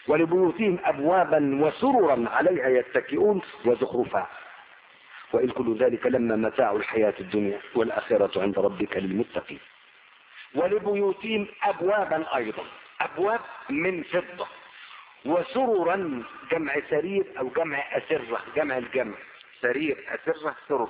ولبيوتهم أبوابا وسررا عليها يتكئون وزخرفا وإن كل ذلك لما متاع الحياة الدنيا والآخرة عند ربك للمتقين. ولبيوتهم أبوابا أيضا، أبواب من فضة، وسررا جمع سرير أو جمع أسرة، جمع الجمع سرير أسرة سرر،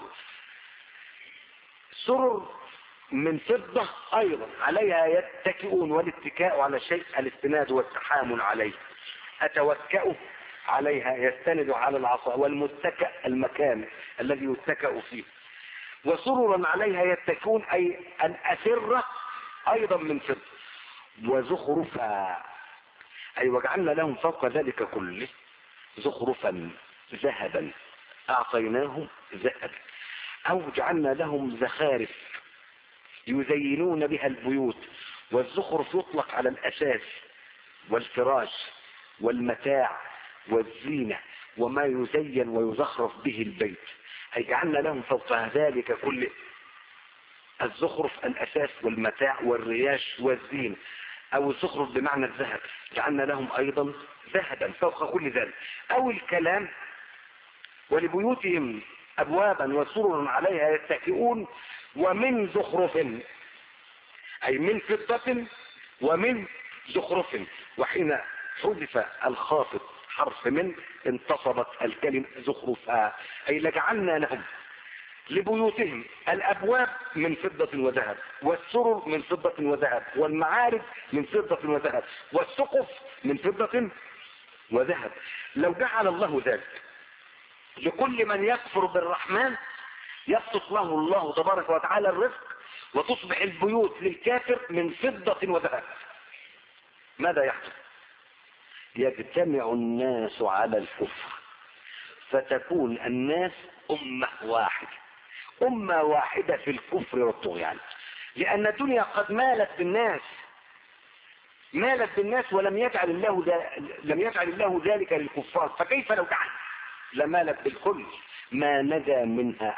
سرر من فضة أيضا عليها يتكئون، والاتكاء على شيء الاستناد والتحامل عليه، أتوكأ عليها يستند على العصا، والمتكأ المكان الذي يتكأ فيه. وسررا عليها يتكئون أي الأسرة أيضا من فضة. وزخرفا أي وجعلنا لهم فوق ذلك كله زخرفا ذهبا أعطيناهم ذهب، أو جعلنا لهم زخارف يزينون بها البيوت. والزخرف يطلق على الأساس والفراش والمتاع والزينة وما يزين ويزخرف به البيت. أي جعلنا لهم فوق ذلك كله الزخرف الأساس والمتاع والرياش والزينة، أو الزخرف بمعنى الذهب، جعلنا لهم أيضا ذهبا فوق كل ذلك. أو الكلام ولبيوتهم أبوابا وسررا عليها يتكئون ومن زخرف أي من فضة ومن زخرف. وحين حذف الخافض حرف من انتصبت الكلمة زخرفها، أي لجعلنا لهم لبيوتهم الأبواب من فضة وذهب، والسرر من فضة وذهب، والمعارج من فضة وذهب، والسقف من فضة وذهب. لو جعل الله ذلك لكل من يكفر بالرحمن يبسط له الله تبارك وتعالى الرزق، وتصبح البيوت للكافر من فضة وذهب، ماذا يحدث؟ يجتمع الناس على الكفر فتكون الناس أمة واحدة، أمة واحدة في الكفر والطغيان. لأن الدنيا قد مالت بالناس ولم يجعل الله ذلك للكفار، فكيف لو جعل؟ لمالت بالكل، ما نجا منها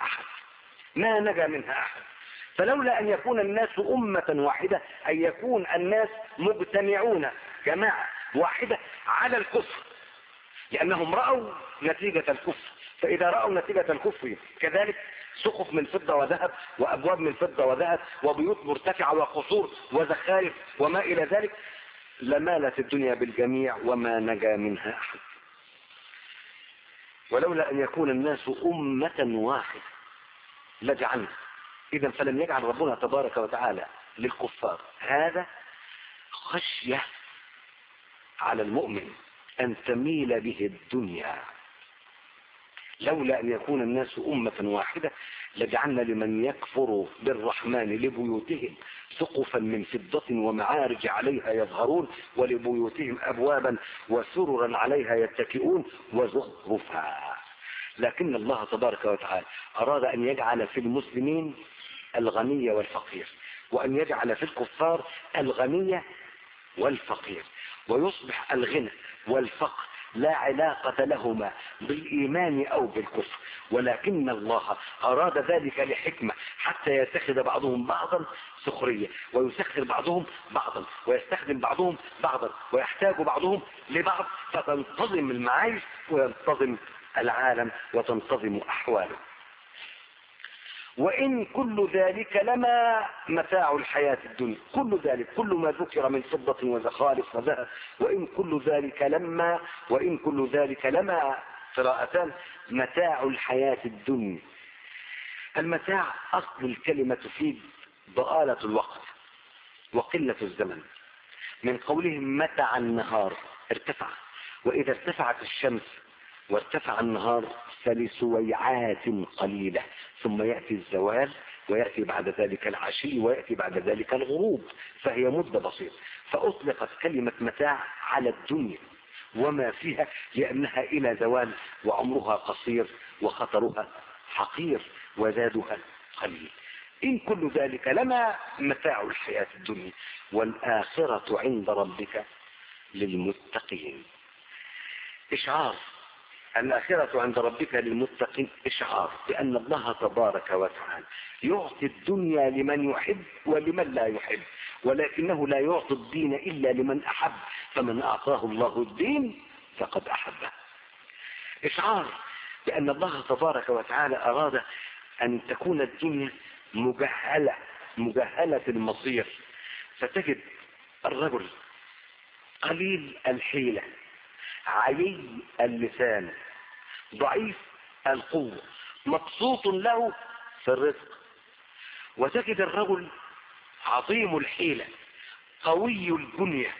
أحد. فلولا أن يكون الناس أمة واحدة، أن يكون الناس مجتمعون جماعة واحدة على الكفر، لأنهم رأوا نتيجة الكفر. فإذا رأوا نتيجة الكفر كذلك سقف من فضة وذهب، وأبواب من فضة وذهب، وبيوت مرتفعة وقصور وزخارف وما إلى ذلك، لمالت الدنيا بالجميع وما نجا منها أحد. ولولا أن يكون الناس أمة واحدة لجعلنا. إذا فلم يجعل ربنا تبارك وتعالى للكفار هذا خشية على المؤمن أن تميل به الدنيا. لولا أن يكون الناس أمة واحدة لجعلنا لمن يكفر بالرحمن لبيوتهم سقفا من فضة ومعارج عليها يظهرون، ولبيوتهم أبوابا وسررا عليها يتكئون وزخرفا. لكن الله تبارك وتعالى أراد أن يجعل في المسلمين الغني والفقير، وأن يجعل في الكفار الغني والفقير، ويصبح الغنى والفقر لا علاقة لهما بالإيمان أو بالكفر، ولكن الله أراد ذلك لحكمة حتى يتخذ بعضهم بعضا سخرية، ويسخر بعضهم بعضا، ويستخدم بعضهم بعضا، ويحتاج بعضهم لبعض، فتنتظم المعايش وينتظم العالم وتنتظم أحواله. وإن كل ذلك لما متاع الحياة الدنيا، كل ذلك كل ما ذكر من فضة وزخارف وذهب، وإن كل ذلك لما قراءتان متاع الحياة الدنيا. المتاع أصل الكلمة فيه ضآلة الوقت وقلة الزمن، من قولهم متع النهار ارتفع، وإذا ارتفعت الشمس وارتفع النهار فلسويعات قليلة، ثم يأتي الزوال، ويأتي بعد ذلك العشي، ويأتي بعد ذلك الغروب، فهي مدة بسيطة. فأطلقت كلمة متاع على الدنيا وما فيها لأنها إلى زوال، وعمرها قصير، وخطرها حقير، وزادها قليل. إن كل ذلك لما متاع الحياة الدنيا والآخرة عند ربك للمتقين. إشعار الآخرة عند ربك للمتقين إشعار بأن الله تبارك وتعالى يعطي الدنيا لمن يحب ولمن لا يحب، ولكنه لا يعطي الدين إلا لمن أحب، فمن أعطاه الله الدين فقد أحبه. إشعار بأن الله تبارك وتعالى أراد أن تكون الدنيا مجهلة المصير، فتجد الرجل قليل الحيلة، عيي اللسان، ضعيف القوة، مبسوط له في الرزق، وتجد الرجل عظيم الحيلة، قوي البنية،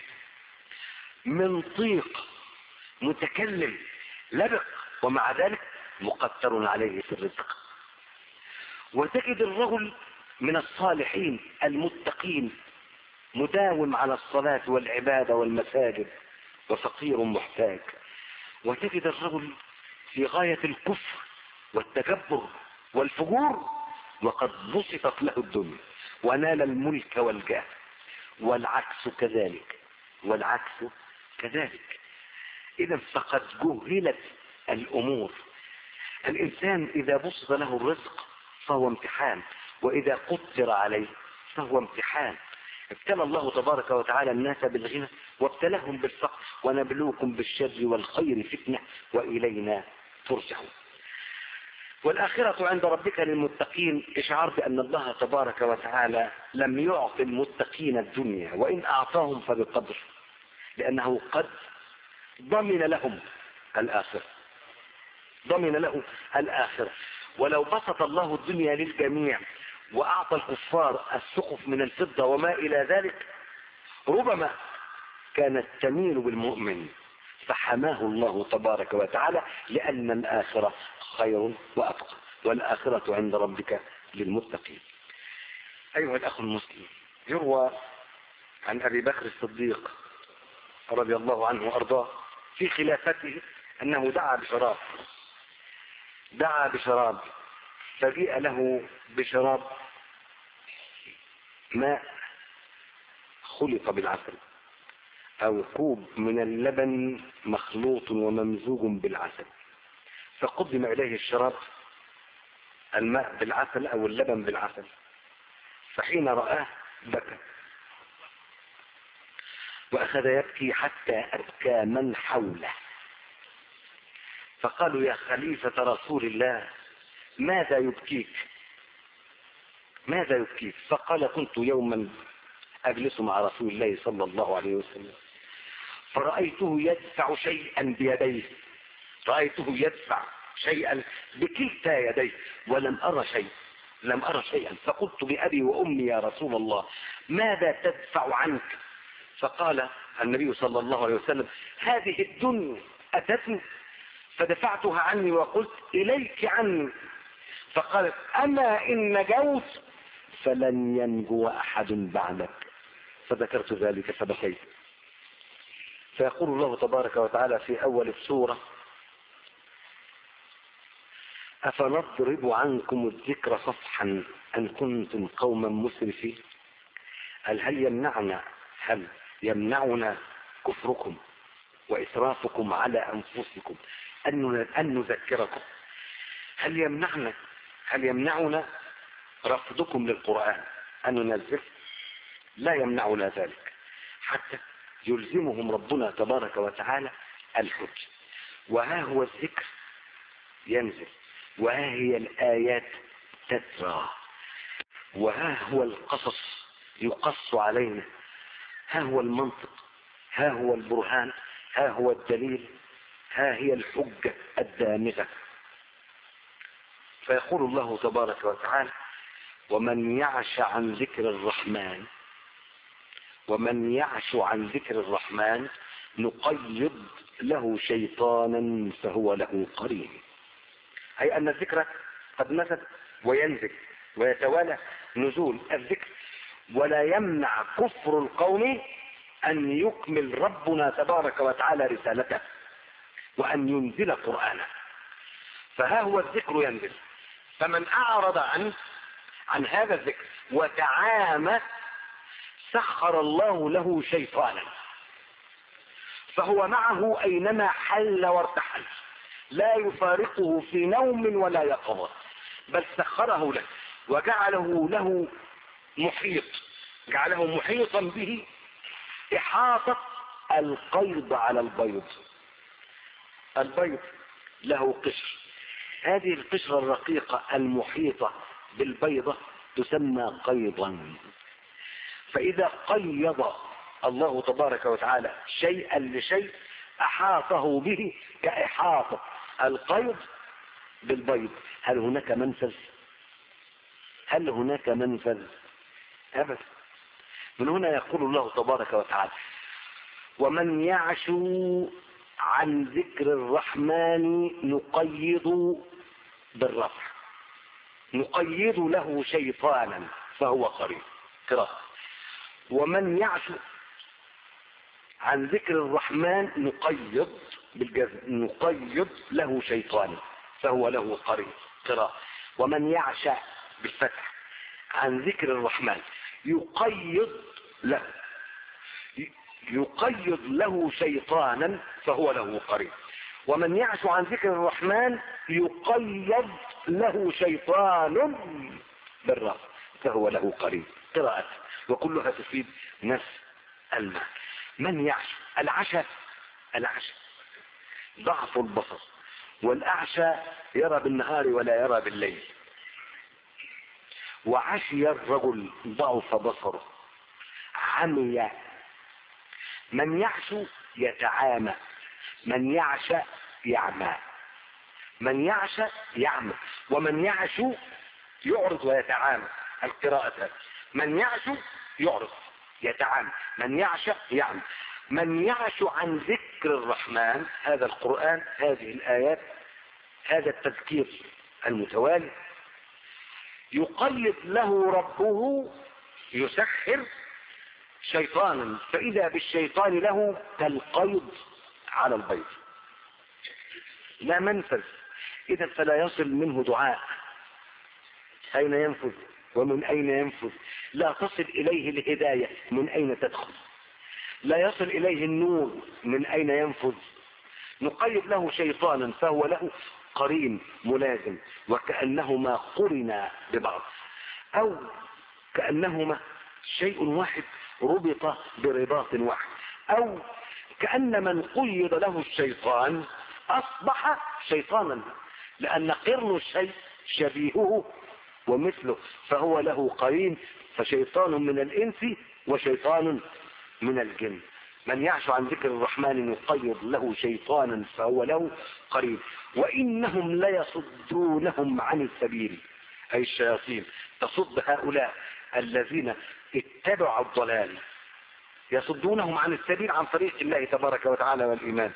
منطيق، متكلم، لبق، ومع ذلك مقتر عليه في الرزق. وتجد الرجل من الصالحين المتقين، مداوم على الصلاة والعبادة والمساجد، وفقير محتاج. وتجد الرجل في غاية الكفر والتكبر والفجور، وقد بسطت له الدنيا ونال الملك والجاه، والعكس كذلك، والعكس كذلك. إذا فقد جهلت الأمور. الإنسان إذا بسط له الرزق فهو امتحان، وإذا قدر عليه فهو امتحان. ابتلى الله تبارك وتعالى الناس بالغنى وابتلاهم بالفقر، ونبلوكم بالشر والخير فتنة وإلينا ترجعون. والآخرة عند ربك للمتقين إشعار بأن الله تبارك وتعالى لم يعطي المتقين الدنيا، وإن أعطاهم فبقدر، لأنه قد ضمن لهم الآخرة، ضمن له الآخرة. ولو بسط الله الدنيا للجميع وأعطى الكفار السقف من الفضة وما إلى ذلك، ربما كانت تميل بالمؤمن، فحماه الله تبارك وتعالى، لأن الآخرة خير وأبقى، والآخرة عند ربك للمتقين. أيها الأخ المسلم، يروى عن أبي بكر الصديق رضي الله عنه وأرضاه في خلافته أنه دعا بشراب فجيء له بشراب ماء خلط بالعسل، أو كوب من اللبن مخلوط وممزوج بالعسل، فقدم إليه الشراب الماء بالعسل أو اللبن بالعسل، فحين رآه بكى وأخذ يبكي حتى أبكى من حوله، فقالوا يا خليفة رسول الله ماذا يبكيك؟ فقال كنت يوما أجلس مع رسول الله صلى الله عليه وسلم، فرأيته يدفع شيئا بيديه، رأيته يدفع شيئا بكلتا يديه، ولم أرى شيئا، فقلت بأبي وأمي يا رسول الله ماذا تدفع عنك؟ فقال النبي صلى الله عليه وسلم هذه الدنيا أتتني فدفعتها عني وقلت إليك عني، فقالت أما إن نجوت فلن ينجو أحد بعدك، فذكرت ذلك فبكيت. فيقول الله تبارك وتعالى في أول السورة أفنضرب عنكم الذكر صفحا أن كنتم قوما مسرفين. هل يمنعنا كفركم وإسرافكم على أنفسكم أن نذكركم؟ هل يمنعنا رفضكم للقرآن أن ننزل؟ لا يمنعنا ذلك، حتى يلزمهم ربنا تبارك وتعالى الحج. وها هو الذكر ينزل، وها هي الآيات تترى، وها هو القصص يقص علينا، ها هو المنطق، ها هو البرهان، ها هو الدليل، ها هي الحجة الدامغة. فيقول الله تبارك وتعالى ومن يعش عن ذكر الرحمن نقيض له شيطانا فهو له قرين. أي أن الذكر قد نزل وينزل ويتوالى نزول الذكر، ولا يمنع كفر القوم أن يكمل ربنا تبارك وتعالى رسالته وأن ينزل قرآنه. فها هو الذكر ينزل، فمن أعرض عن هذا الذكر وتعامى سخر الله له شيطانا، فهو معه أينما حل وارتحل، لا يفارقه في نوم ولا يقظة، بل سخره له وجعله له محيط، جعله محيطا به إحاطة القيض على البيض. البيض له قشر، هذه القشرة الرقيقة المحيطة بالبيضة تسمى قيضا. فإذا قيض الله تبارك وتعالى شيئا لشيء أحاطه به كإحاطة القيض بالبيض. هل هناك منفذ؟ هل هناك منفذ؟ أبدا. من هنا يقول الله تبارك وتعالى: ومن يعشو عن ذكر الرحمن نقيض بالرفع، نقيض له شيطانا فهو قريب. قراءة: ومن يعشو عن ذكر الرحمن نقيض بالجزم، نقيض له شيطانا فهو له قريب. قراءة: ومن يعشى بالفتح عن ذكر الرحمن يقيض له شيطانا فهو له قريب. ومن يعش عن ذكر الرحمن يقيض له شيطان بالرفع فهو له قريب. قراءة، وكلها تفيد نفس المعنى. من يعش، العشى ضعف البصر، والأعشى يرى بالنهار ولا يرى بالليل. وعشي الرجل ضعف بصره، عمي. من يعشو يتعامى، من يعشى يعمى. من يعشى يعمى، ومن يعشو يعرض ويتعامى. القراءة: من يعشو يعرض يتعامى، من يعشى يعمى. من يعشو عن ذكر الرحمن، هذا القرآن، هذه الآيات، هذا التذكير المتوالي، يقيض له ربه، يسخر شيطانا فإذا بالشيطان له كالقيض على البيض. لا منفذ. إذا فلا يصل منه دعاء. أين ينفذ ومن أين ينفذ؟ لا تصل إليه الهداية، من أين تدخل؟ لا يصل إليه النور، من أين ينفذ؟ نقيض له شيطانا فهو له قرين ملازم، وكأنهما قرنا ببعض، أو كأنهما شيء واحد ربط برباط واحد، أو كأن من قيض له الشيطان أصبح شيطانا، لأن قرن الشيء شبيهه ومثله، فهو له قرين، فشيطان من الإنس وشيطان من الجن. من يعش عن ذكر الرحمن يقيض له شيطانا فهو له قرين. وإنهم ليصدونهم عن السبيل، أي الشياطين تصد هؤلاء الذين اتبعوا الضلال، يصدونهم عن السبيل، عن طريق الله تبارك وتعالى والإيمان.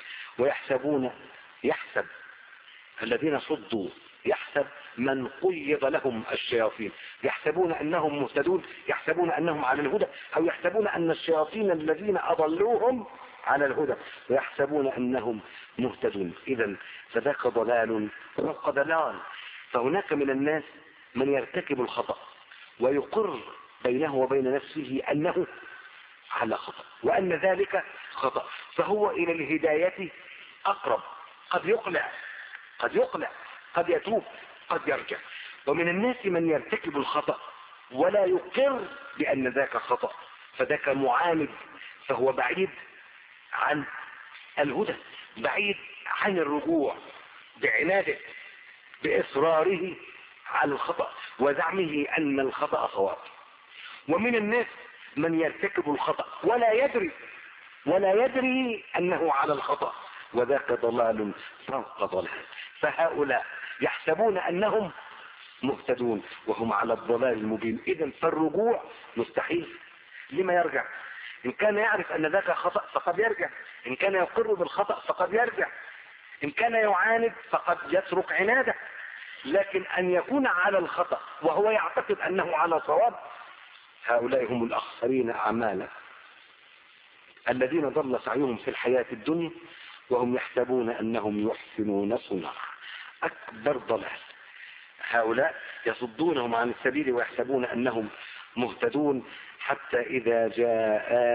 يحسب الذين صدوا، يحسب من قيض لهم الشياطين، يحسبون أنهم مهتدون، يحسبون أنهم على الهدى، أو يحسبون أن الشياطين الذين أضلوهم على الهدى، ويحسبون أنهم مهتدون. إذن فذاك ضلال فوق ضلال. فهناك من الناس من يرتكب الخطأ ويقر بينه وبين نفسه أنه على خطأ، وأن ذلك خطأ، فهو إلى الهداية أقرب. قد يقلع، قد يتوب، قد يرجع. ومن الناس من يرتكب الخطأ ولا يقر بأن ذاك خطأ، فذاك معاند، فهو بعيد عن الهدى، بعيد عن الرجوع، بعناده، بإصراره على الخطأ وزعمه أن الخطأ صواب. ومن الناس من يرتكب الخطأ ولا يدري أنه على الخطأ، وذاك ضلال فوق ضلال. فهؤلاء يحسبون أنهم مهتدون وهم على الضلال المبين. إذن فالرجوع مستحيل. لما يرجع؟ إن كان يعرف أن ذاك خطأ فقد يرجع، إن كان يقر بالخطأ فقد يرجع، إن كان يعاند فقد يترك عناده. لكن أن يكون على الخطأ وهو يعتقد أنه على صواب، هؤلاء هم الأخسرين أعمالا، الذين ضل سعيهم في الحياة الدنيا وهم يحسبون أنهم يحسنون صنعا. أكبر ضلال. هؤلاء يصدونهم عن السبيل ويحسبون أنهم مهتدون، حتى إذا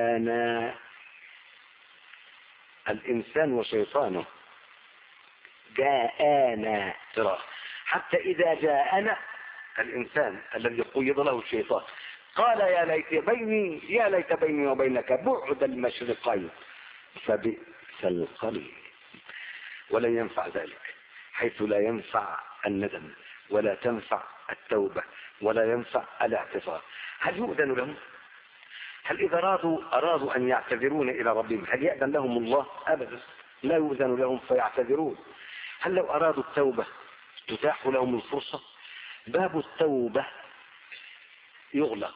جاءنا الإنسان وشيطانه جاءنا قراءة. حتى إذا جاءنا الإنسان الذي قيض له الشيطان قال يا ليت بيني وبينك بعد المشرقين فبئس القرين. ولن ينفع ذلك، حيث لا ينفع الندم ولا تنفع التوبة ولا ينفع الاعتذار. هل يؤذن لهم؟ هل إذا أرادوا أن يعتذرون إلى ربهم هل يأذن لهم الله؟ أبدا، لا يؤذن لهم فيعتذرون. هل لو أرادوا التوبة تتاح لهم الفرصة؟ باب التوبة يغلق،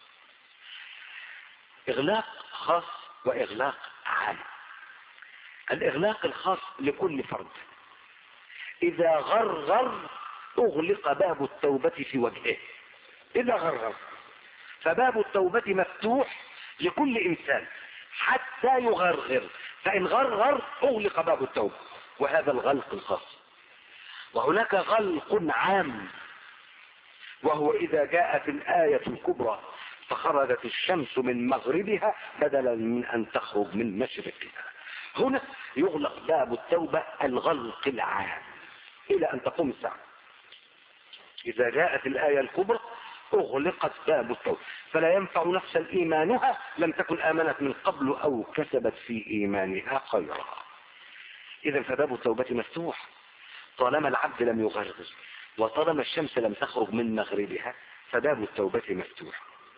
إغلاق خاص وإغلاق عام. الإغلاق الخاص لكل فرد، إذا غرغر أغلق باب التوبة في وجهه. إذا غرغر، فباب التوبة مفتوح لكل إنسان حتى يغرغر، فإن غرغر أغلق باب التوبة، وهذا الغلق الخاص. وهناك غلق عام، وهو إذا جاءت الآية الكبرى فخرجت الشمس من مغربها بدلا من أن تخرج من مشرقها، هنا يغلق باب التوبة الغلق العام إلى أن تقوم الساعة. إذا جاءت الآية الكبرى أغلقت باب التوبة، فلا ينفع نفسا إيمانها لم تكن آمنت من قبل أو كسبت في إيمانها خيرا. إذا فباب التوبة مفتوح طالما العبد لم يغرغر، وطالما الشمس لم تخرج من مغربها فباب التوبة مفتوح.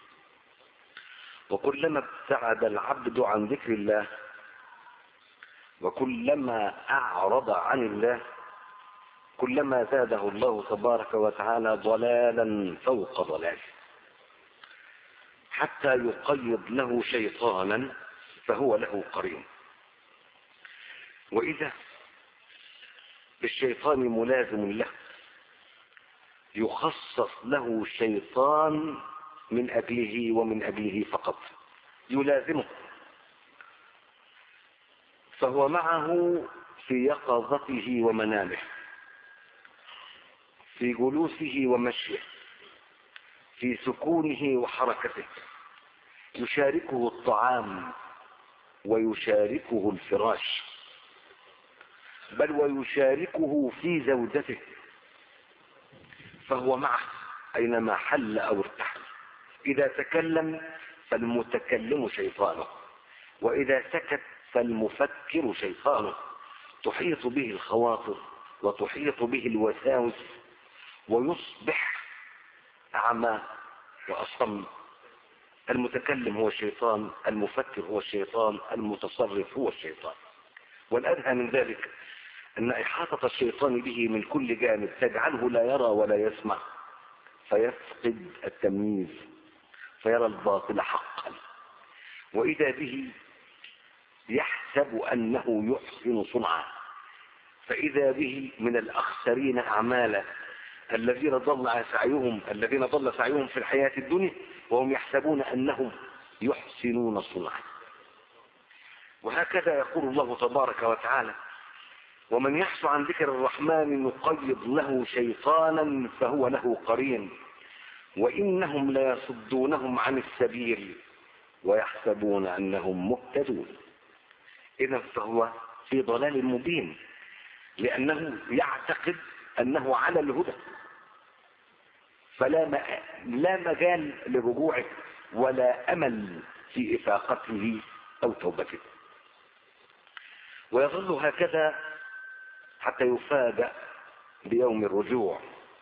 وكلما ابتعد العبد عن ذكر الله وكلما أعرض عن الله كلما زاده الله تبارك وتعالى ضلالا فوق ضلاله، حتى يقيض له شيطانا فهو له قرين. وإذا بالشيطان ملازم له يخصص له شيطان من أجله ومن أجله فقط يلازمه، فهو معه في يقظته ومنامه، في جلوسه ومشيه، في سكونه وحركته، يشاركه الطعام ويشاركه الفراش، بل ويشاركه في زوجته، فهو معه أينما حل أو ارتحل. إذا تكلم فالمتكلم شيطانه، وإذا سكت فالمفكر شيطانه، تحيط به الخواطر وتحيط به الوساوس ويصبح أعمى وأصم. المتكلم هو الشيطان، المفكر هو الشيطان، المتصرف هو الشيطان. والأدهى من ذلك أن إحاطة الشيطان به من كل جانب تجعله لا يرى ولا يسمع، فيفقد التمييز فيرى الباطل حقا، وإذا به يحسب أنه يحسن صنعا، فإذا به من الأخسرين أعمالا الذين ضل سعيهم في الحياة الدنيا وهم يحسبون أنهم يحسنون صنعا. وهكذا يقول الله تبارك وتعالى: ومن يحس عن ذكر الرحمن نقيض له شيطانا فهو له قرين وإنهم ليصدونهم عن السبيل ويحسبون أنهم مهتدون. إذا فهو في ضلال مبين، لأنه يعتقد أنه على الهدى، لا مجال لرجوعه ولا أمل في إفاقته أو توبته، ويظل هكذا حتى يفاجأ بيوم الرجوع،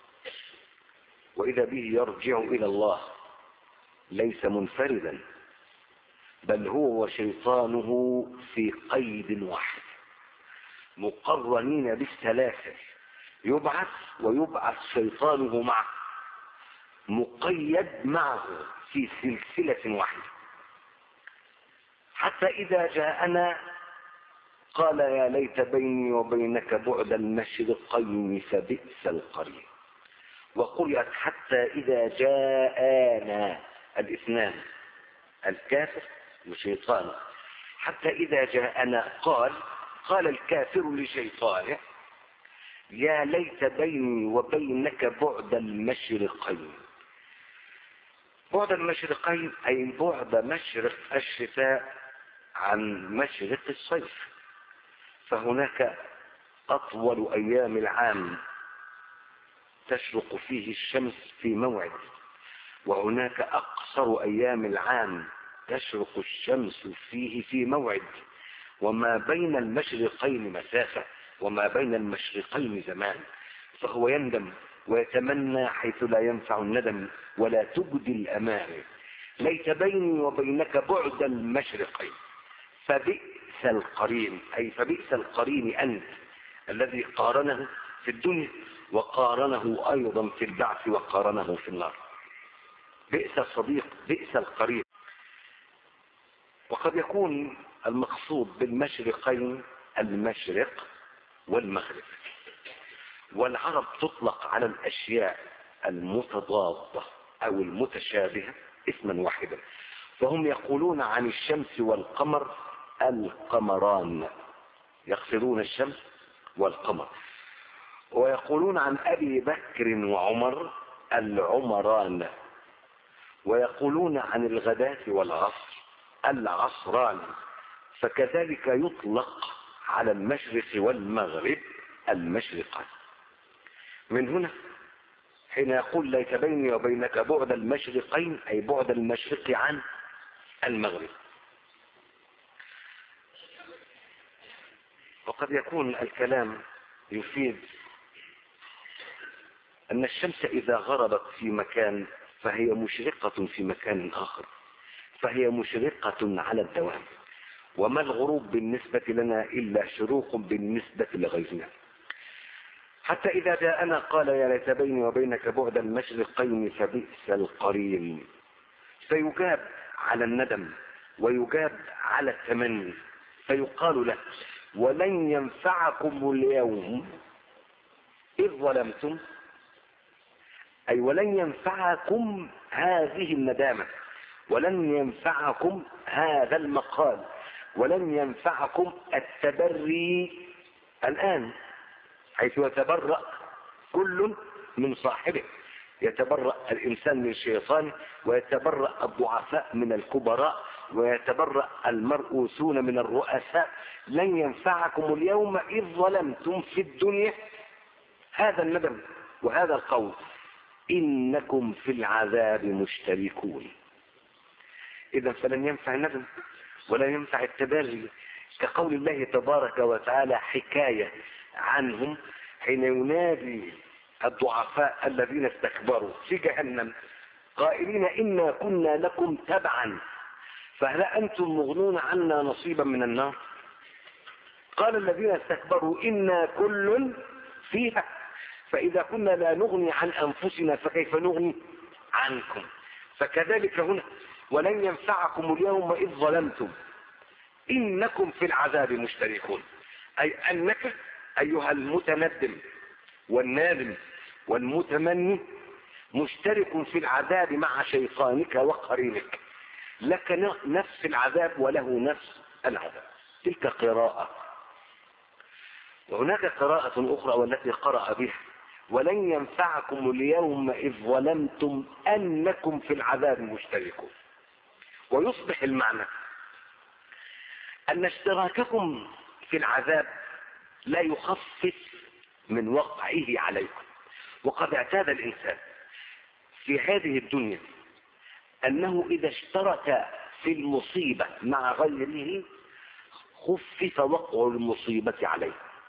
وإذا به يرجع إلى الله ليس منفردا، بل هو وشيطانه في قيد واحد مقرنين بالسلاسل، يبعث ويبعث شيطانه معه، مقيد معه في سلسلة واحدة، حتى إذا جاءنا قال يا ليت بيني وبينك بعد المشرقين فبئس القرين. وقرئت حتى إذا جاءنا الاثنان، الكافر وشيطانه، حتى إذا جاءنا قال الكافر لشيطانه يا ليت بيني وبينك بعد المشرقين. بعد المشرقين أي بعد مشرق الشتاء عن مشرق الصيف، فهناك أطول أيام العام تشرق فيه الشمس في موعد، وهناك أقصر أيام العام تشرق الشمس فيه في موعد، وما بين المشرقين مسافة، وما بين المشرقين زمان. فهو يندم ويتمنى حيث لا ينفع الندم ولا تجدي الأماني. ليت بيني وبينك بعد المشرقين فبئس القرين، أي فبئس القرين أنت الذي قارنه في الدنيا وقارنه أيضا في البعث وقارنه في النار. بئس الصديق، بئس القرين. وقد يكون المقصود بالمشرقين المشرق والمغرب، والعرب تطلق على الأشياء المتضادة أو المتشابهة اسما واحدا، فهم يقولون عن الشمس والقمر القمران، يقصدون الشمس والقمر. ويقولون عن أبي بكر وعمر العمران، ويقولون عن الغداة والعصر العصران. فكذلك يطلق على المشرق والمغرب المشرقان. من هنا حين يقول ليت بيني وبينك بعد المشرقين، أي بعد المشرق عن المغرب. وقد يكون الكلام يفيد أن الشمس إذا غربت في مكان فهي مشرقة في مكان آخر، فهي مشرقة على الدوام. وما الغروب بالنسبة لنا إلا شروق بالنسبة لغيرنا. حتى إذا جاءنا قال يا ليت بيني وبينك بعد المشرقين فبئس القرين. فيجاب على الندم ويجاب على التمني، فيقال له ولن ينفعكم اليوم إذ ظلمتم، أي ولن ينفعكم هذه الندامة، ولن ينفعكم هذا المقال، ولن ينفعكم التبري الآن، حيث يتبرأ كل من صاحبه. يتبرأ الإنسان من شيطانه، ويتبرأ الضعفاء من الكبراء، ويتبرأ المرؤوسون من الرؤساء. لن ينفعكم اليوم إذ ظلمتم في الدنيا، هذا الندم وهذا القول، إنكم في العذاب مشتركون. إذا فلن ينفع الندم ولا ينفع التبري، كقول الله تبارك وتعالى حكاية عنهم حين ينادي الضعفاء الذين استكبروا في جهنم قائلين إنا كنا لكم تبعا فهل أنتم مغنون عنا نصيبا من النار؟ قال الذين استكبروا إنا كل فيها فإذا كنا لا نغني عن أنفسنا فكيف نغني عنكم. فكذلك هنا ولن ينفعكم اليوم إذ ظلمتم إنكم في العذاب مشتركون، أي أنك أيها المتندم والنادم والمتمني مشترك في العذاب مع شيطانك وقرينك، لك نفس العذاب وله نفس العذاب. تلك قراءة. وهناك قراءة أخرى والتي قرأ بها ولن ينفعكم اليوم إذ ظلمتم أنكم في العذاب مشتركون. ويصبح المعنى أن اشتراككم في العذاب لا يخفف من وقعه عليكم. وقد اعتاد الإنسان في هذه الدنيا أنه إذا اشترك في المصيبة مع غيره خفف وقع المصيبة عليه،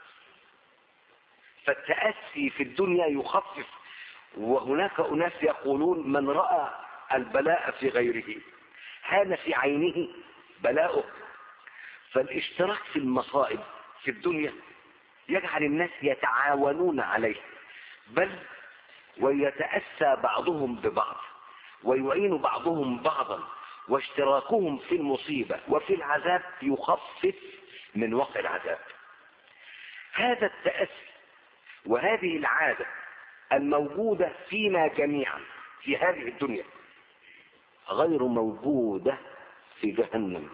فالتأسي في الدنيا يخفف. وهناك أناس يقولون من رأى البلاء في غيره هان في عينه بلاؤه. فالاشتراك في المصائب في الدنيا يجعل الناس يتعاونون عليه، بل ويتأسى بعضهم ببعض ويعين بعضهم بعضا، واشتراكهم في المصيبة وفي العذاب يخفف من وقع العذاب. هذا التأسي وهذه العادة الموجودة فينا جميعا في هذه الدنيا غير موجودة في جهنم،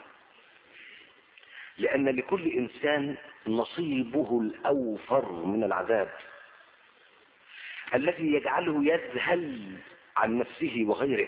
لأن لكل إنسان نصيبه الأوفر من العذاب الذي يجعله يذهل عن نفسه وغيره،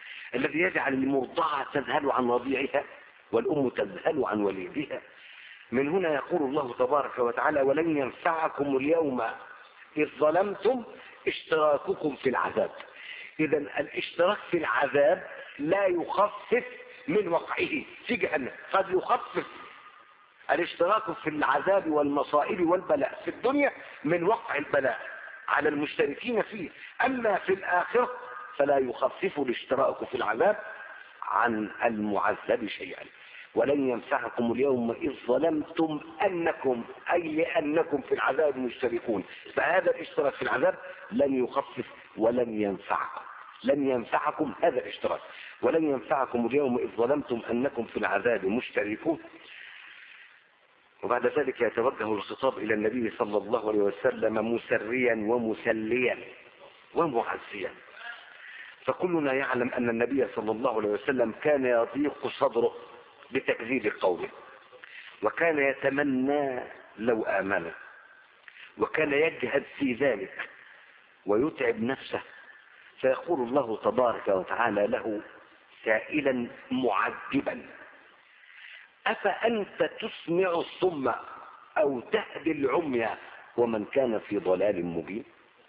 الذي يجعل المرضعة تذهل عن رضيعها والأم تذهل عن وليدها، من هنا يقول الله تبارك وتعالى ولن ينفعكم اليوم إذ ظلمتم اشتراككم في العذاب. إذا الاشتراك في العذاب لا يخفف من وقعه في جهنم. قد يخفف الاشتراك في العذاب والمصائب والبلاء في الدنيا من وقع البلاء على المشتركين فيه، أما في الآخرة فلا يخفف الاشتراك في العذاب عن المعذب شيئا. ولن ينفعكم اليوم إذ ظلمتم أنكم، أي لأنكم في العذاب مشتركون، فهذا الاشتراك في العذاب لن يخفف ولن ينفعكم. لن ينفعكم هذا الاشتراك. ولن ينفعكم اليوم إذ ظلمتم أنكم في العذاب مشتركون. وبعد ذلك يتوجه الخطاب إلى النبي صلى الله عليه وسلم مسريا ومسليا ومعزيا. فكلنا يعلم أن النبي صلى الله عليه وسلم كان يضيق صدره بتكذيب قوله، وكان يتمنى لو آمن، وكان يجهد في ذلك ويتعب نفسه. فيقول الله تبارك وتعالى له سائلا معذبا أفأنت تسمع الصم أو تهدي العمي ومن كان في ضلال مبين.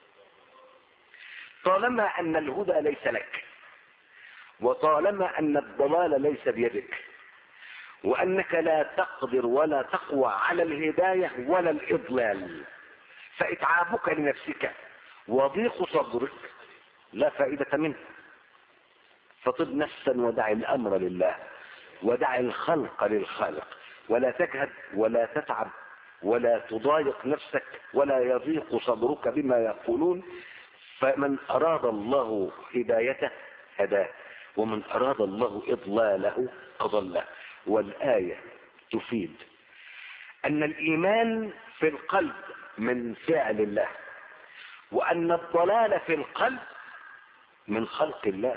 طالما أن الهدى ليس لك، وطالما أن الضلال ليس بيدك، وأنك لا تقدر ولا تقوى على الهداية ولا الإضلال، فإتعابك لنفسك وضيق صدرك لا فائدة منه. فطب نفسا ودع الأمر لله، ودع الخلق للخالق، ولا تجهد ولا تتعب ولا تضايق نفسك ولا يضيق صدرك بما يقولون. فمن أراد الله هدايته هداه، ومن أراد الله إضلاله أضله. والآية تفيد أن الإيمان في القلب من فعل الله، وأن الضلال في القلب من خلق الله.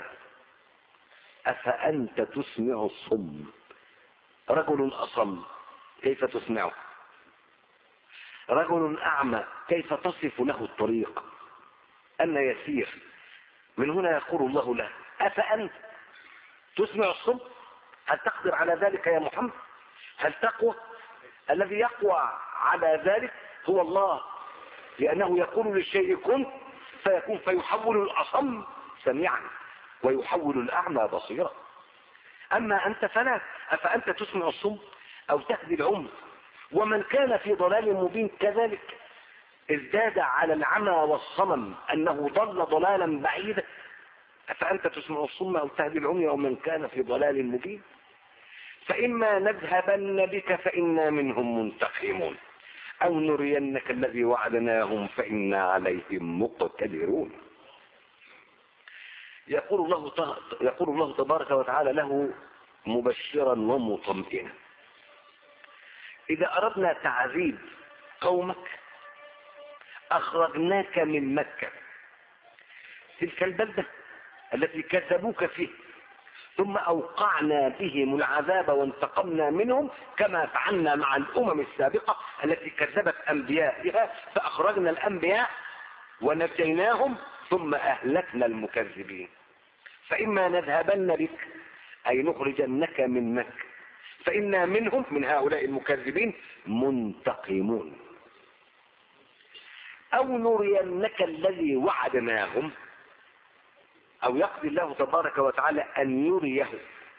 أفأنت تسمع الصم؟ رجل أصم كيف تسمعه؟ رجل أعمى كيف تصف له الطريق؟ أن يسير. من هنا يقول الله له أفأنت تسمع الصم؟ هل تقدر على ذلك يا محمد؟ هل تقوى؟ الذي يقوى على ذلك هو الله، لأنه يقول للشيء كن فيكون، فيحول الأصم سميعا ويحول الأعمى بصيرا. أما أنت فلا. أفأنت تسمع الصم أو تهدي العمي ومن كان في ضلال مبين. كذلك ازداد على العمى والصمم أنه ضل ضلالا بعيدا. أفأنت تسمع الصم أو تهدي العمي ومن كان في ضلال مبين. فإما نذهبن بك فإنا منهم منتقمون أو نرينك الذي وعدناهم فإنا عليهم مقتدرون. يقول الله تبارك وتعالى له مبشرا ومطمئنا. إذا أردنا تعذيب قومك أخرجناك من مكة، تلك البلدة التي كذبوك فيه، ثم أوقعنا بهم العذاب وانتقمنا منهم كما فعلنا مع الأمم السابقة التي كذبت أنبيائها، فأخرجنا الأنبياء ونجيناهم ثم أهلكنا المكذبين. فإما نذهبن بك أي نخرجنك من مكة فإنا منهم، من هؤلاء المكذبين، منتقمون أو نرينك الذي وعدناهم، أو يقضي الله تبارك وتعالى أن يريه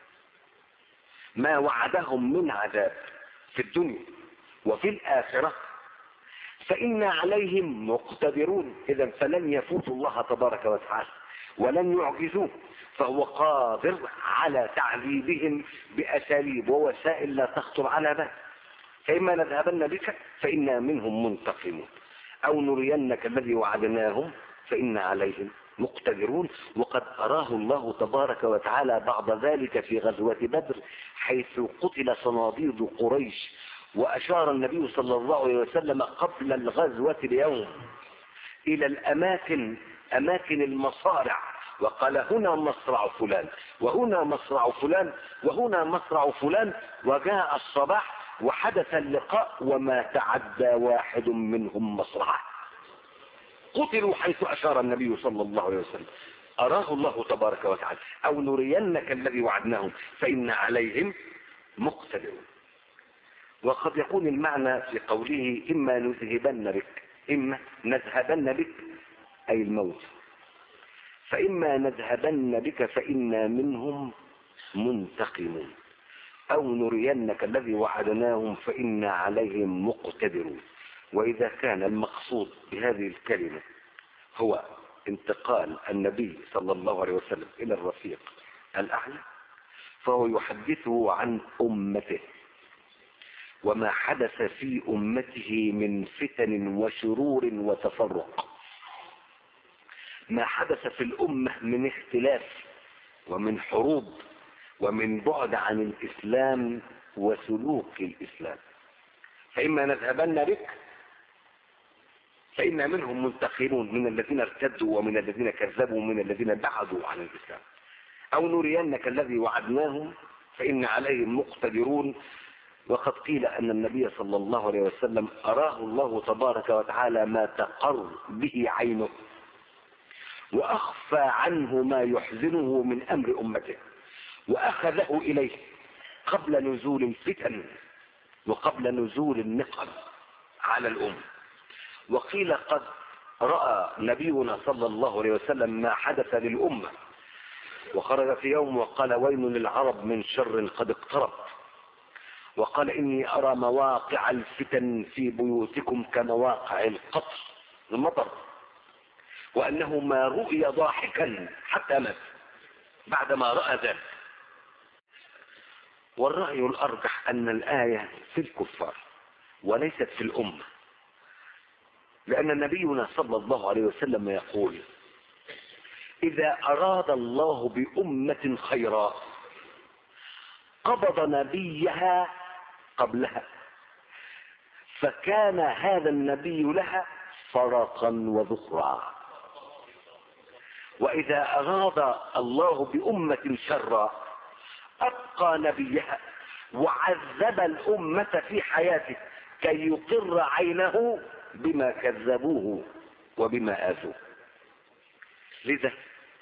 ما وعدهم من عذاب في الدنيا وفي الآخرة فإنا عليهم مقتدرون. إذا فلن يفوتوا الله تبارك وتعالى ولن يعجزوه، فهو قادر على تعذيبهم بأساليب ووسائل لا تخطر على بال. فإما نذهبن بك فإنا منهم منتقمون أو نرينك الذي وعدناهم فإنا عليهم مقتدرون. وقد أراه الله تبارك وتعالى بعض ذلك في غزوة بدر، حيث قتل صناديد قريش، وأشار النبي صلى الله عليه وسلم قبل الغزوة اليوم إلى أماكن المصارع، وقال هنا مصرع فلان وهنا مصرع فلان وهنا مصرع فلان. وجاء الصباح وحدث اللقاء وما تعدى واحد منهم مصرعه، قتلوا حيث أشار النبي صلى الله عليه وسلم. أراه الله تبارك وتعالى أو نرينك الذي وعدناهم فإن عليهم مقتدرون. وقد يكون المعنى في قوله إما نذهبن بك، إما نذهبن بك أي الموت، فإما نذهبن بك فإنا منهم منتقمون، أو نرينك الذي وعدناهم فإنا عليهم مقتدرون. وإذا كان المقصود بهذه الكلمة هو انتقال النبي صلى الله عليه وسلم إلى الرفيق الأعلى، فهو يحدثه عن أمته وما حدث في أمته من فتن وشرور وتفرق، ما حدث في الأمة من اختلاف ومن حروب ومن بعد عن الإسلام وسلوك الإسلام. فإما نذهبن بك فإنا منهم منتقمون، من الذين ارتدوا ومن الذين كذبوا ومن الذين بعدوا عن الإسلام، أو نرينك الذي وعدناهم فإن عليهم مقتدرون. وقد قيل أن النبي صلى الله عليه وسلم أراه الله تبارك وتعالى ما تقر به عينه وأخفى عنه ما يحزنه من أمر أمته، وأخذه إليه قبل نزول الفتن وقبل نزول النقم على الأمة. وقيل قد رأى نبينا صلى الله عليه وسلم ما حدث للأمة، وخرج في يوم وقال ويل للعرب من شر قد اقترب، وقال إني أرى مواقع الفتن في بيوتكم كمواقع القطر المطر، وأنه ما رؤي ضاحكا حتى مات بعدما رأى ذلك. والرأي الأرجح أن الآية في الكفار وليست في الأمة، لأن نبينا صلى الله عليه وسلم يقول إذا أراد الله بأمة خيرا قبض نبيها قبلها، فكان هذا النبي لها فرقا وذخرا، وإذا أراد الله بأمة شرا أبقى نبيها وعذب الأمة في حياته كي يقر عينه بما كذبوه وبما آذوه. لذا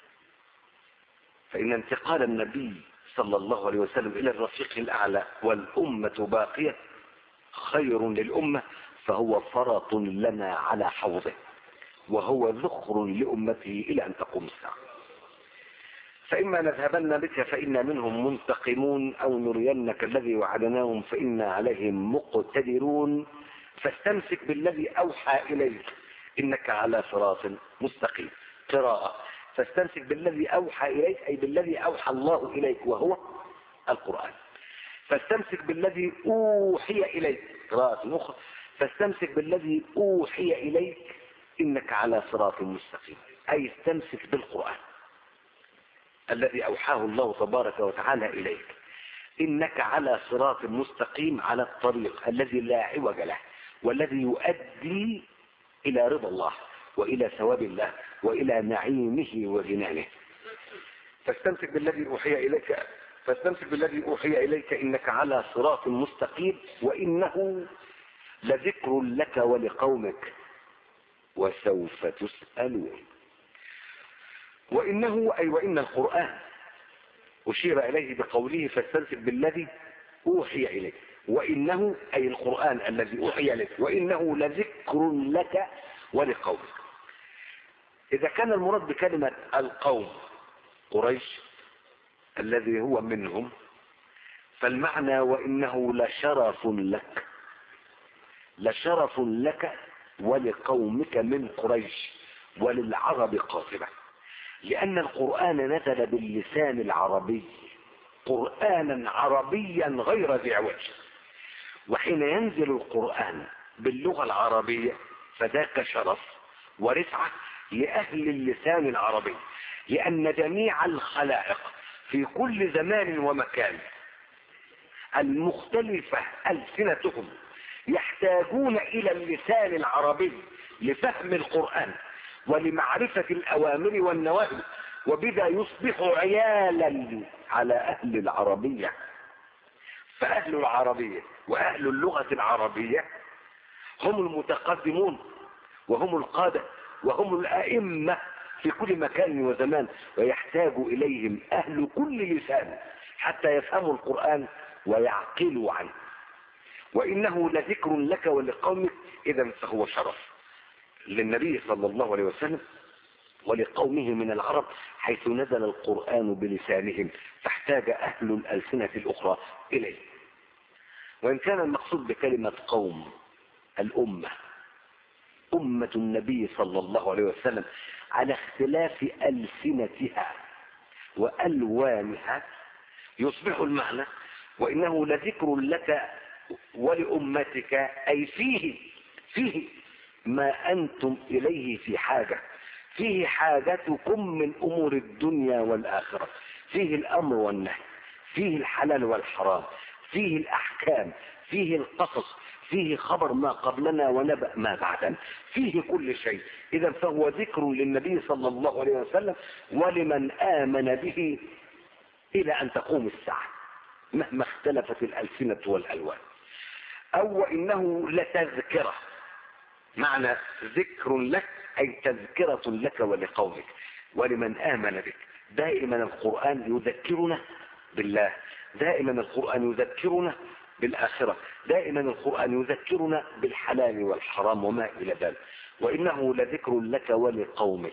فإن انتقال النبي صلى الله عليه وسلم إلى الرفيق الأعلى والأمة باقية خير للأمة، فهو فرط لنا على حوضه، وهو ذخر لأمته إلى أن تقوم الساعة. فإما نذهبن بك فإنا منهم منتقمون، أو نرينك الذي وعدناهم فإنا عليهم مقتدرون، فاستمسك بالذي أوحى إليك إنك على صراط مستقيم. قراءة فاستمسك بالذي أوحى إليك أي بالذي أوحى الله إليك وهو القرآن. فاستمسك بالذي أوحي إليك، قراءة أخرى فاستمسك بالذي أوحي إليك إنك على صراط مستقيم، أي استمسك بالقرآن الذي أوحاه الله تبارك وتعالى إليك، إنك على صراط مستقيم، على الطريق الذي لا عوج له والذي يؤدي إلى رضا الله وإلى ثواب الله وإلى نعيمه وغنائه. فاستمسك بالذي أوحي إليك إنك على صراط مستقيم، وإنه لذكر لك ولقومك وسوف تسألون. وإنه أي وإن القرآن أشير إليه بقوله فاستمسك بالذي أوحي إليك، وإنه أي القرآن الذي أوحي إليك، وإنه لذكر لك ولقومك. إذا كان المراد بكلمة القوم قريش الذي هو منهم، فالمعنى وإنه لشرف لك ولقومك من قريش وللعرب قاطبة، لأن القرآن نزل باللسان العربي قرآنا عربيا غير ذي عوج، وحين ينزل القرآن باللغة العربية فذاك شرف ورفعة لأهل اللسان العربي، لأن جميع الخلائق في كل زمان ومكان المختلفة ألسنتهم يحتاجون إلى اللسان العربي لفهم القرآن ولمعرفة الأوامر والنواهي، وبذا يصبح عيالا على أهل العربية. فأهل العربية وأهل اللغة العربية هم المتقدمون وهم القادة وهم الأئمة في كل مكان وزمان، ويحتاج إليهم أهل كل لسان حتى يفهموا القرآن ويعقلوا عنه. وإنه لذكر لك ولقومك. إذا فهو شرف للنبي صلى الله عليه وسلم ولقومه من العرب، حيث نزل القرآن بلسانهم فاحتاج أهل الألسنة الأخرى إليه. وإن كان المقصود بكلمة قوم الأمة، أمة النبي صلى الله عليه وسلم على اختلاف ألسنتها وألوانها، يصبح المعنى وإنه لذكر لك ولأمتك، أي فيه ما أنتم إليه في حاجة، فيه حاجتكم من أمور الدنيا والآخرة، فيه الأمر والنهي، فيه الحلال والحرام، فيه الأحكام، فيه القصص، فيه خبر ما قبلنا ونبأ ما بعدنا، فيه كل شيء. إذا فهو ذكر للنبي صلى الله عليه وسلم ولمن آمن به إلى أن تقوم الساعة مهما اختلفت الألسنة والألوان. أو إنه لتذكرة، معنى ذكر لك أي تذكرة لك ولقومك ولمن آمن بك. دائما القرآن يذكرنا بالله، دائما القرآن يذكرنا بالآخرة، دائما القرآن يذكرنا بالحلال والحرام وما إلى ذلك. وإنه لذكر لك ولقومك.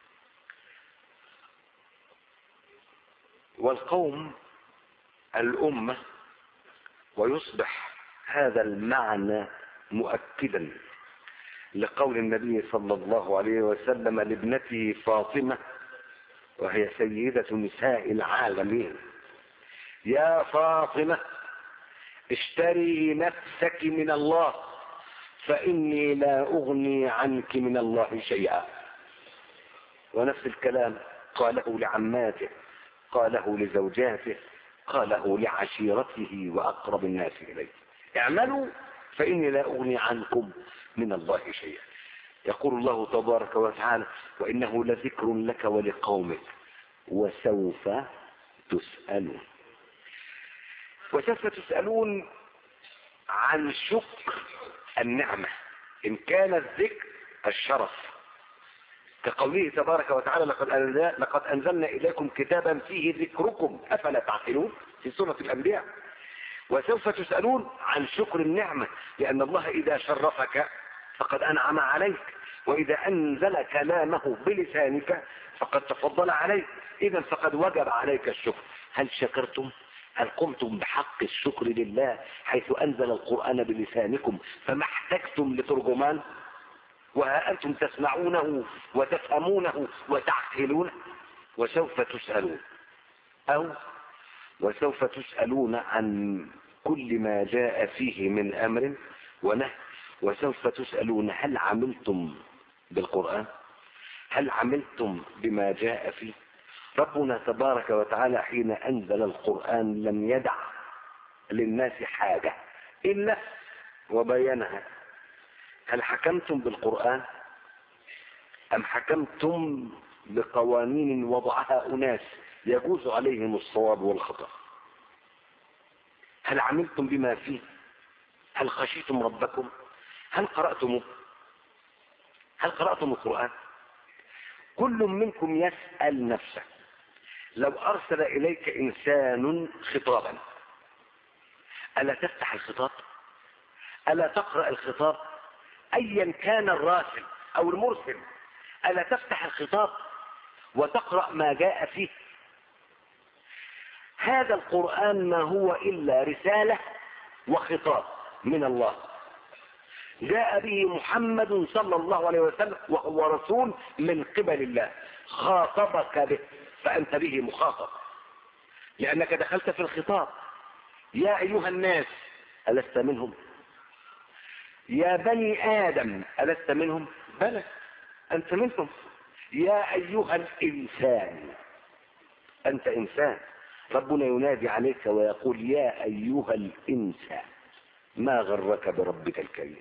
والقوم الأمة، ويصبح هذا المعنى مؤكدا لقول النبي صلى الله عليه وسلم لابنته فاطمة وهي سيدة نساء العالمين: يا فاطمة اشتري نفسك من الله فإني لا أغني عنك من الله شيئا. ونفس الكلام قاله لعماته، قاله لزوجاته، قاله لعشيرته وأقرب الناس إليه: اعملوا فإني لا أغني عنكم من الله شيئا. يقول الله تبارك وتعالى: وإنه لذكر لك ولقومك وسوف تسألون. وسوف تسألون عن شكر النعمة، إن كان الذكر الشرف، كقوله تبارك وتعالى: لقد أنزلنا إليكم كتابا فيه ذكركم أفلا تعقلون، في سورة الأنبياء. وسوف تسألون عن شكر النعمة، لأن الله إذا شرفك فقد أنعم عليك، وإذا أنزل كلامه بلسانك فقد تفضل عليك. إذا فقد وجب عليك الشكر. هل شكرتم؟ هل قمتم بحق الشكر لله حيث أنزل القرآن بلسانكم فما احتجتم لترجمان؟ وها أنتم تسمعونه وتفهمونه وتعقلونه. وسوف تسألون، أو وسوف تسألون عن كل ما جاء فيه من أمر ونهي. وسوف تسألون هل عملتم بالقرآن؟ هل عملتم بما جاء فيه؟ ربنا تبارك وتعالى حين أنزل القرآن لم يدع للناس حاجة إلا وبينها. هل حكمتم بالقرآن أم حكمتم بقوانين وضعها أناس يجوز عليهم الصواب والخطأ؟ هل عملتم بما فيه؟ هل خشيتم ربكم؟ هل قرأتم القرآن؟ كل منكم يسأل نفسه: لو أرسل إليك إنسان خطابا ألا تفتح الخطاب؟ ألا تقرأ الخطاب؟ أيا كان الراسل أو المرسل، ألا تفتح الخطاب وتقرأ ما جاء فيه؟ هذا القرآن ما هو إلا رسالة وخطاب من الله جاء به محمد صلى الله عليه وسلم، وهو رسول من قبل الله، خاطبك به فأنت به مخاطب، لأنك دخلت في الخطاب. يا أيها الناس ألست منهم؟ يا بني آدم ألست منهم؟ بلى أنت منهم. يا أيها الإنسان، أنت إنسان، ربنا ينادي عليك ويقول: يا أيها الإنسان ما غرك بربك الكريم.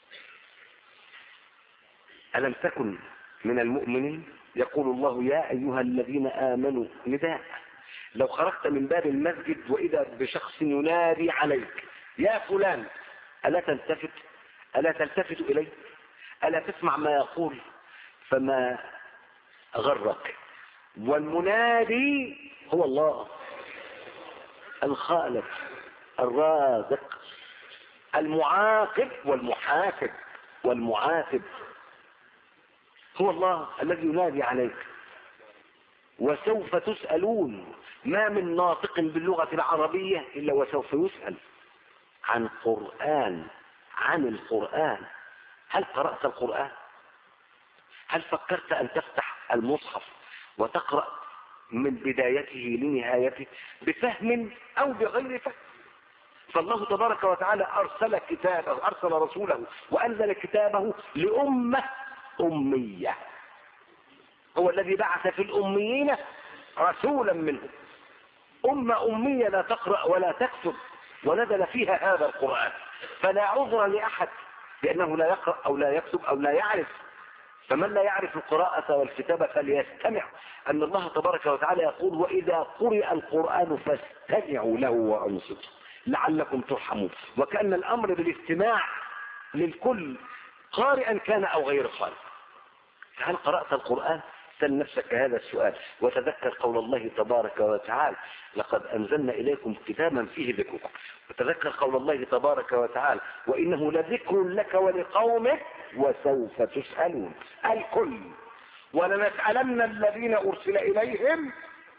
ألم تكن من المؤمنين؟ يقول الله: يا أيها الذين آمنوا، نداء. لو خرجت من باب المسجد وإذا بشخص ينادي عليك: يا فلان، ألا تلتفت؟ ألا تلتفت إليه؟ ألا تسمع ما يقول؟ فما غرك؟ والمنادي هو الله الخالق الرازق المعاقب والمحاسب والمعاتب هو الله الذي ينادي عليك. وسوف تسألون، ما من ناطق باللغة العربية إلا وسوف يسأل عن عن القرآن. هل قرأت القرآن؟ هل فكرت أن تفتح المصحف وتقرأ من بدايته لنهايته بفهم أو بغير فهم؟ فالله تبارك وتعالى أرسل رسوله وأنزل كتابه لأمة أمية. هو الذي بعث في الأميين رسولا منهم. أمة أمية لا تقرأ ولا تكتب، ونزل فيها هذا القرآن، فلا عذر لأحد بأنه لا يقرأ أو لا يكتب أو لا يعرف. فمن لا يعرف القراءة والكتابة فليستمع أن الله تبارك وتعالى يقول: وإذا قرئ القرآن فاستمعوا له وأنصتوا لعلكم ترحمون. وكأن الأمر بالاستماع للكل، قارئا كان أو غير قارئ. هل قرأت القرآن؟ سل نفسك هذا السؤال، وتذكر قول الله تبارك وتعالى: لقد أنزلنا إليكم كتابا فيه ذكركم. وتذكر قول الله تبارك وتعالى: وإنه لذكر لك ولقومك وسوف تسألون. الكل. ولنسألن الذين أرسل إليهم،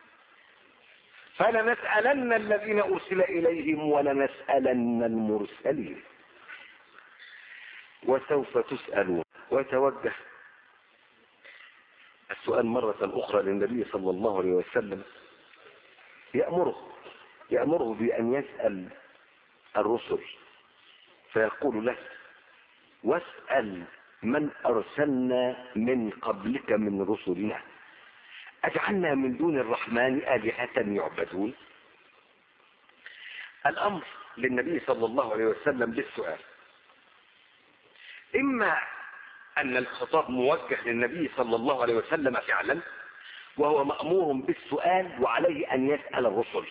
فلنسألن الذين أرسل إليهم ولنسألن المرسلين وسوف تسألون. ويتوجه السؤال مرة أخرى للنبي صلى الله عليه وسلم، يأمره بأن يسأل الرسل، فيقول له: واسأل من أرسلنا من قبلك من رسلنا أجعلنا من دون الرحمن آلهة يعبدون. الأمر للنبي صلى الله عليه وسلم بالسؤال، إما أن الخطاب موجه للنبي صلى الله عليه وسلم فعلا، وهو مأمور بالسؤال وعليه أن يسأل الرسل،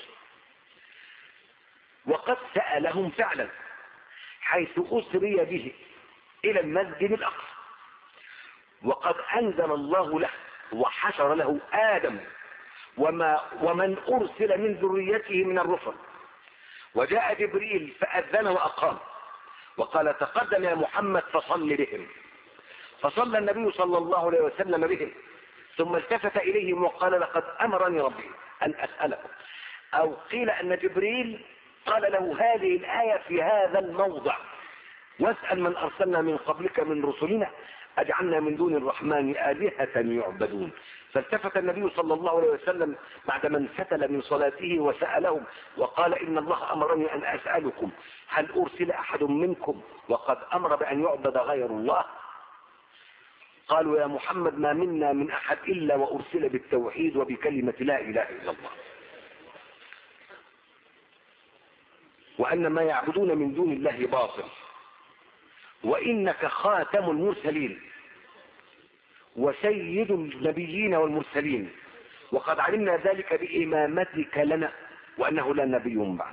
وقد سألهم فعلا حيث أسري به إلى المسجد الأقصى، وقد أنزل الله له وحشر له آدم ومن أرسل من ذريته من الرسل، وجاء جبريل فأذن وأقام وقال: تقدم يا محمد فصل بهم. فصلى النبي صلى الله عليه وسلم بهم، ثم التفت إليهم وقال: لقد أمرني ربي أن أسألكم. أو قيل أن جبريل قال له هذه الآية في هذا الموضع: واسأل من أرسلنا من قبلك من رسلنا أجعلنا من دون الرحمن آلهة يعبدون. فالتفت النبي صلى الله عليه وسلم بعدما انفتل من صلاته وسألهم وقال: إن الله أمرني أن أسألكم هل أرسل أحد منكم وقد أمر بأن يعبد غير الله؟ قالوا: يا محمد ما منا من أحد إلا وأرسل بالتوحيد وبكلمة لا إله إلا الله، وأن ما يعبدون من دون الله باطل، وإنك خاتم المرسلين وسيد النبيين والمرسلين، وقد علمنا ذلك بإمامتك لنا، وأنه لا نبي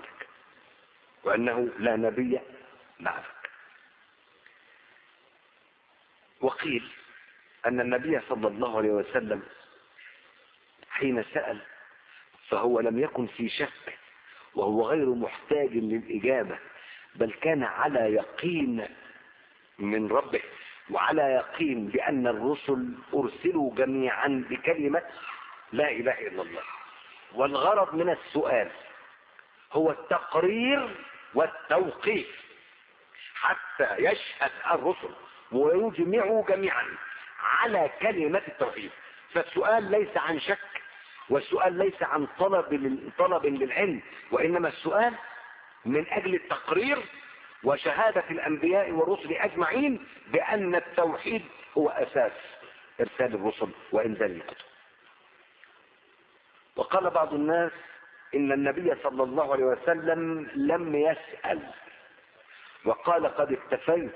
بعدك. وقيل أن النبي صلى الله عليه وسلم حين سأل فهو لم يكن في شك، وهو غير محتاج للإجابة، بل كان على يقين من ربه وعلى يقين بأن الرسل أرسلوا جميعا بكلمة لا إله إلا الله. والغرض من السؤال هو التقرير والتوقيف حتى يشهد الرسل ويجمعوا جميعا على كلمة التوحيد. فالسؤال ليس عن شك، والسؤال ليس عن طلب للعلم، وإنما السؤال من أجل التقرير وشهادة الأنبياء والرسل أجمعين بأن التوحيد هو أساس إرسال الرسل وإنزال الكتب. وقال بعض الناس إن النبي صلى الله عليه وسلم لم يسأل، وقال: قد اكتفيت،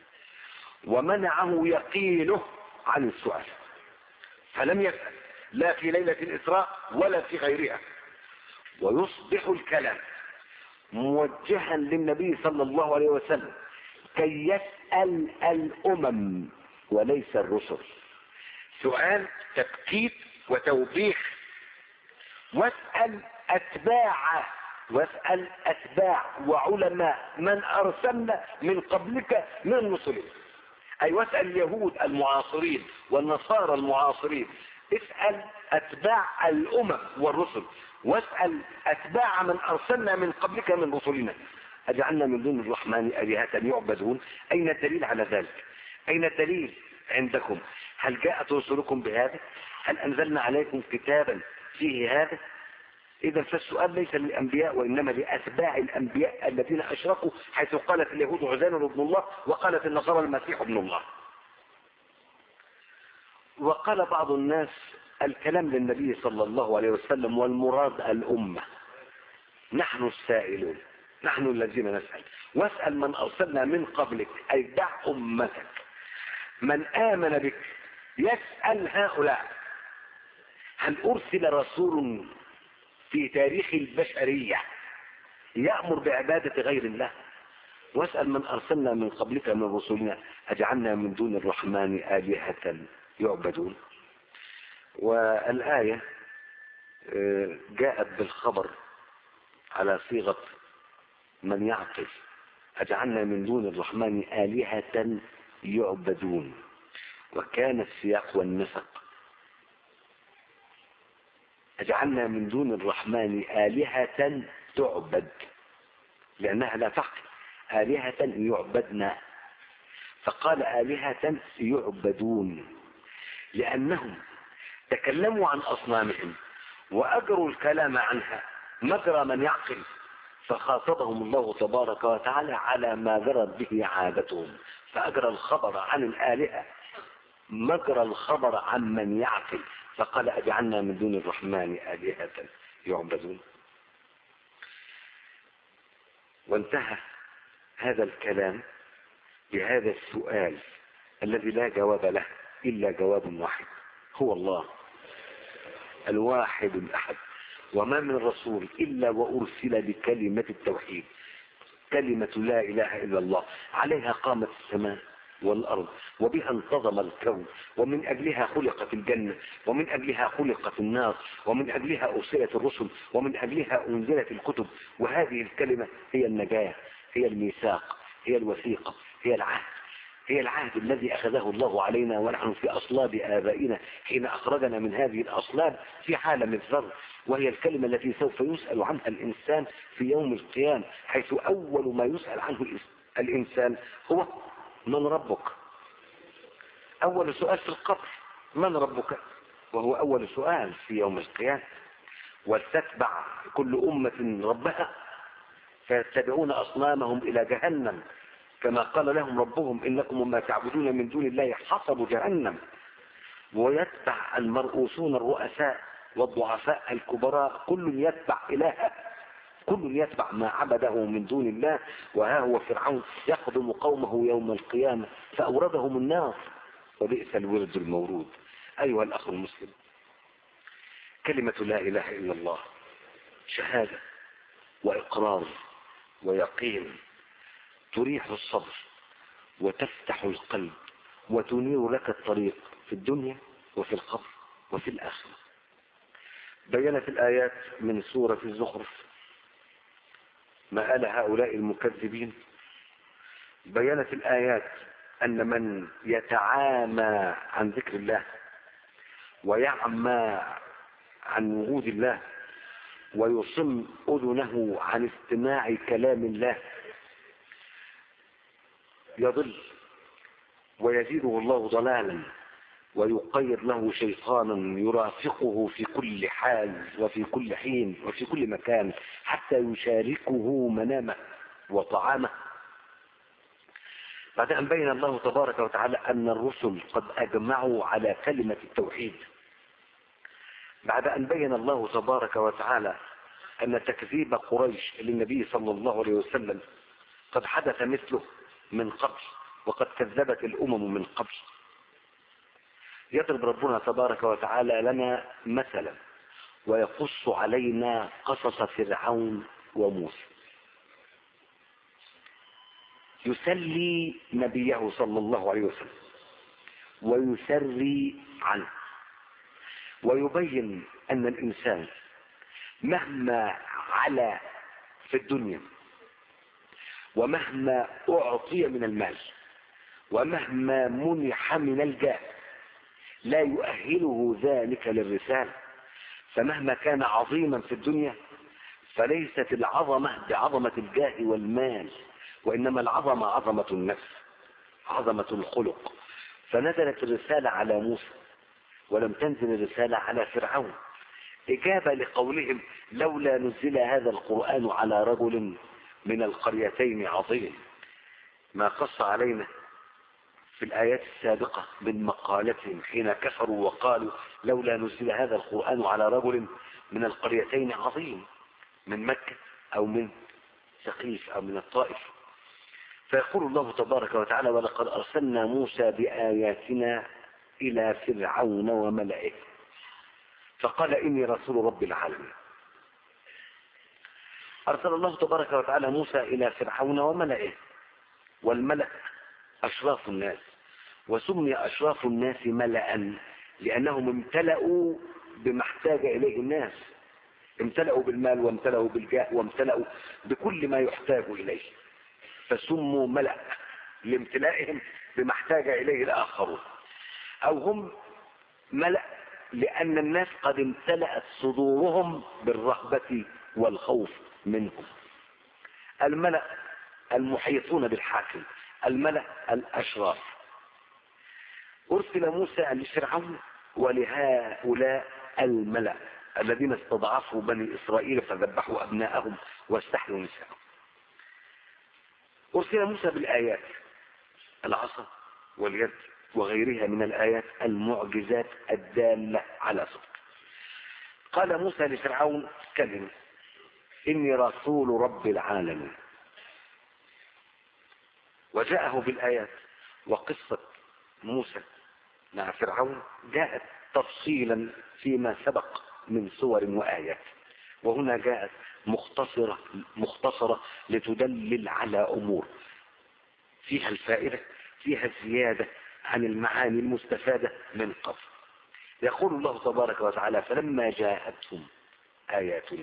ومنعه يقينه عن السؤال، فلم يسأل لا في ليلة الإسراء ولا في غيرها. ويصبح الكلام موجها للنبي صلى الله عليه وسلم كي يسأل الأمم وليس الرسل. سؤال تبكيت وتوبيخ. واسأل أتباع واسأل أتباع وعلماء من أرسلنا من قبلك من رسلنا. أي واسأل اليهود المعاصرين والنصارى المعاصرين، اسأل أتباع الأمم والرسل، واسأل أتباع من أرسلنا من قبلك من رسلنا أجعلنا من دون الرحمن آلهة يعبدون. أين الدليل على ذلك؟ أين الدليل عندكم؟ هل جاءت رسلكم بهذا؟ هل أنزلنا عليكم كتابا فيه هذا؟ إذا فالسؤال ليس للأنبياء وإنما لأتباع الأنبياء الذين أشركوا، حيث قالت اليهود عزير ابن الله وقالت النصارى المسيح ابن الله. وقال بعض الناس الكلام للنبي صلى الله عليه وسلم والمراد الأمة، نحن السائلون، نحن الذين نسأل. واسأل من أرسلنا من قبلك، أي دع أمتك من آمن بك. يسأل هؤلاء هل أرسل رسول في تاريخ البشرية يأمر بعبادة غير الله؟ واسأل من أرسلنا من قبلك من رسلنا أجعلنا من دون الرحمن آلهة يعبدون. والآية جاءت بالخبر على صيغة من يعقل، أجعلنا من دون الرحمن آلهة يعبدون، وكان السياق والنسق أجعلنا من دون الرحمن آلهة تعبد، لأنها لا تعقل، آلهة يعبدنا، فقال آلهة يعبدون لأنهم تكلموا عن أصنامهم وأجروا الكلام عنها مجرى من يعقل، فخاطبهم الله تبارك وتعالى على ما جرت به عادتهم، فأجرى الخبر عن الآلهة مجرى الخبر عن من يعقل، فقال أجعلنا من دون الرحمن آلهة يعبدون. وانتهى هذا الكلام بهذا السؤال الذي لا جواب له إلا جواب واحد، هو الله الواحد الأحد. وما من رسول إلا وأرسل بكلمة التوحيد، كلمة لا إله إلا الله، عليها قامت السماء والأرض وبها انتظم الكون، ومن أجلها خلقت الجنة، ومن أجلها خلقت النار، ومن أجلها أرسلت الرسل، ومن أجلها أنزلت الكتب. وهذه الكلمة هي النجاة، هي الميثاق، هي الوثيقة، هي العهد، هي العهد الذي أخذه الله علينا ونحن في أصلاب آبائنا حين أخرجنا من هذه الأصلاب في عالم الذر، وهي الكلمة التي سوف يسأل عنها الإنسان في يوم القيامة، حيث أول ما يسأل عنه الإنسان هو من ربك. أول سؤال في القبر من ربك، وهو أول سؤال في يوم القيامة. ولتتبع كل أمة ربها فيتبعون أصنامهم إلى جهنم كما قال لهم ربهم إنكم وما تعبدون من دون الله حصب جهنم. ويتبع المرؤوسون الرؤساء والضعفاء الكبراء كل يتبع إلهه، كل يتبع ما عبده من دون الله. وها هو فرعون يقدم قومه يوم القيامة فأوردهم النار، وبئس الورد المورود. أيها الأخ المسلم، كلمة لا إله إلا الله شهادة وإقرار ويقين تريح الصدر وتفتح القلب وتنير لك الطريق في الدنيا وفي القبر وفي الآخرة. بينت الآيات من سورة الزخرف مآل هؤلاء المكذبين. بينت الآيات أن من يتعامى عن ذكر الله ويعمى عن وجود الله ويصم أذنه عن استماع كلام الله يضل ويزيده الله ضلالا، ويقيد له شيطانا يرافقه في كل حال وفي كل حين وفي كل مكان حتى يشاركه منامه وطعامه. بعد أن بين الله تبارك وتعالى أن الرسل قد أجمعوا على كلمة التوحيد، بعد أن بين الله تبارك وتعالى أن تكذيب قريش للنبي صلى الله عليه وسلم قد حدث مثله من قبل وقد كذبت الأمم من قبل، يضرب ربنا تبارك وتعالى لنا مثلا ويقص علينا قصص فرعون وموسى، يسلي نبيه صلى الله عليه وسلم ويسري عنه، ويبين أن الإنسان مهما علا في الدنيا ومهما أعطي من المال ومهما منح من الجاه لا يؤهله ذلك للرسالة. فمهما كان عظيما في الدنيا فليست العظمة بعظمة الجاه والمال، وإنما العظمة عظمة النفس، عظمة الخلق. فنزلت الرسالة على موسى ولم تنزل الرسالة على فرعون، إجابة لقولهم لولا نزل هذا القرآن على رجل من القريتين عظيم. ما قص علينا في الآيات السابقة من مقالتهم حين كفروا وقالوا لولا نزل هذا القرآن على رجل من القريتين عظيم، من مكة أو من ثقيف أو من الطائف. فيقول الله تبارك وتعالى ولقد أرسلنا موسى بآياتنا إلى فرعون وملئه فقال إني رسول رب العالمين. أرسل الله تبارك وتعالى موسى إلى فرعون وملئه، والملأ أشراف الناس، وسمي أشراف الناس ملأ لأنهم امتلأوا بما احتاج إليه الناس، امتلأوا بالمال وامتلأوا بالجاه وامتلأوا بكل ما يحتاج إليه، فسموا ملأ لامتلائهم بما احتاج إليه الآخرون. أو هم ملأ لأن الناس قد امتلأت صدورهم بالرهبة والخوف منهم. الملأ المحيطون بالحاكم، الملأ الأشراف. أرسل موسى لفرعون ولهؤلاء الملأ الذين استضعفوا بني إسرائيل فذبحوا أبناءهم واستحيوا نساءهم. أرسل موسى بالآيات، العصا واليد وغيرها من الآيات المعجزات الدالة على صدق. قال موسى لفرعون كلمة إني رسول رب العالمين، وجاءه بالآيات. وقصة موسى مع فرعون جاءت تفصيلا فيما سبق من صور وآيات، وهنا جاءت مختصرة لتدلل على أمور فيها الفائدة، فيها الزيادة عن المعاني المستفادة من قبل. يقول الله تبارك وتعالى فلما جاءتهم آياتنا،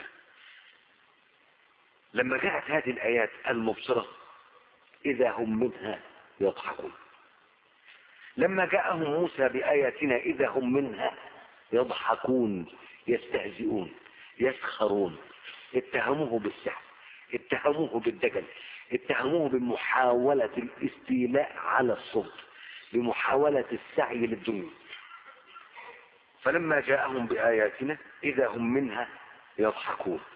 لما جاءت هذه الآيات المبصرة إذا هم منها يضحكون. لما جاءهم موسى بآياتنا إذا هم منها يضحكون، يستهزئون، يسخرون. اتهموه بالسحر، اتهموه بالدجل، اتهموه بمحاولة الاستيلاء على السلطة، بمحاولة السعي للدنيا. فلما جاءهم بآياتنا إذا هم منها يضحكون.